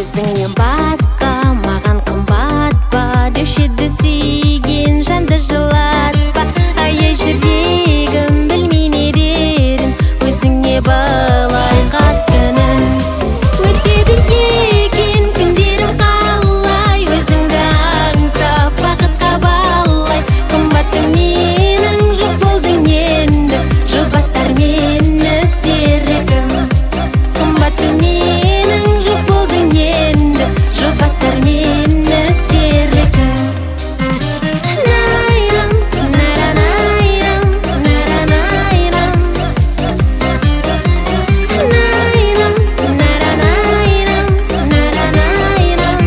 өзіңнен басқа маған қымбат па деуші еді сүйген жанды жылатпа. Аяй жүрегім білмей не дерін, өзіңе былай қаттының. Өтеді екен күндерім қалай, өзіңді аңсап бақытқа балай. Қымбатты менің жоқ болдың енді, жұбаттар мені серігім. Қымбатты менің жоқ болдың енді, жұбаттар мені серігім. Найрам, наранайрам, наранайрам. Найрам, наранайрам, наранайрам.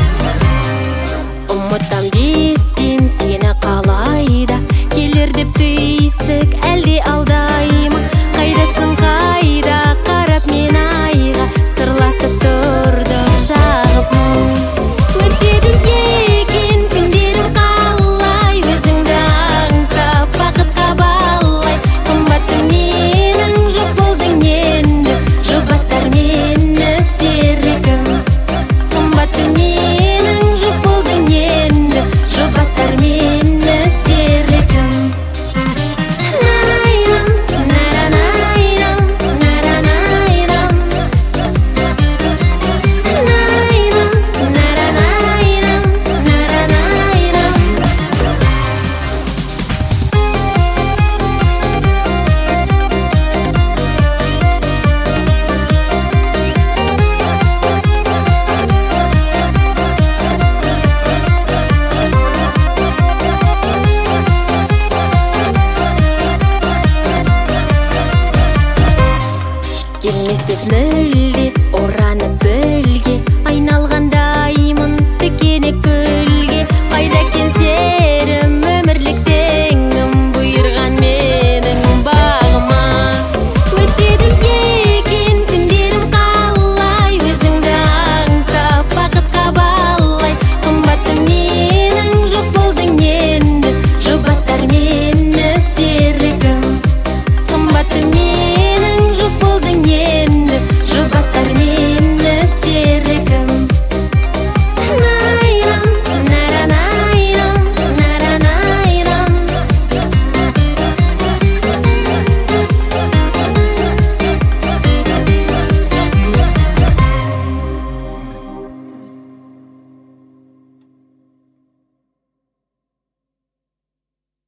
Ұмытам десем сені қалайда, келер деп түйсік әлде алдаймы? Қайдасың қайда қарап мен айға, сырласып тұрдық шағып мұң. Өтеді екен күндерім қалай, өзіңді аңсап бақытқа балай. Қымбатты менің жоқ болдың енді, жұбаттар мені серігім. Қымбатты менің жоқ болдың енді, жұбаттар мені серігім. Найрам, наранайрам, наранайрам. Найрам, наранайрам, наранайрам. Келмес деп